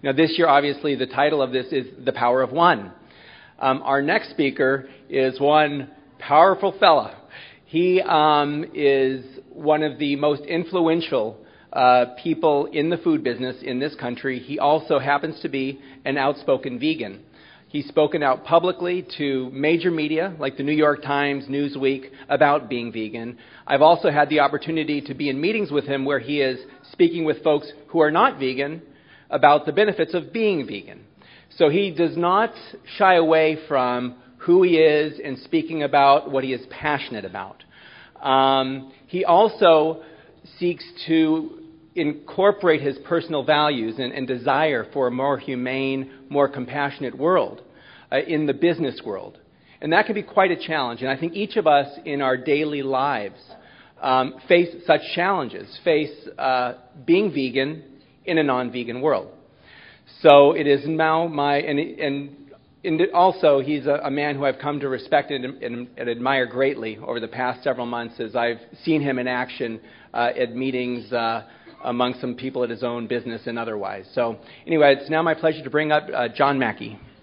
Now, this year, obviously, the title of this is The Power of One. Our next speaker is one powerful fella. He is one of the most influential people in the food business in this country. He also happens to be an outspoken vegan. He's spoken out publicly to major media like the New York Times, Newsweek, about being vegan. I've also had the opportunity to be in meetings with him where he is speaking with folks who are not vegan about the benefits of being vegan. So he does not shy away from who he is and speaking about what he is passionate about. He also seeks to incorporate his personal values and desire for a more humane, more compassionate world in the business world. And that can be quite a challenge. And I think each of us in our daily lives face such challenges, face being vegan in a non-vegan world. So it is now also he's a man who I've come to respect and admire greatly over the past several months as I've seen him in action at meetings among some people at his own business and otherwise. So anyway, it's now my pleasure to bring up John Mackey.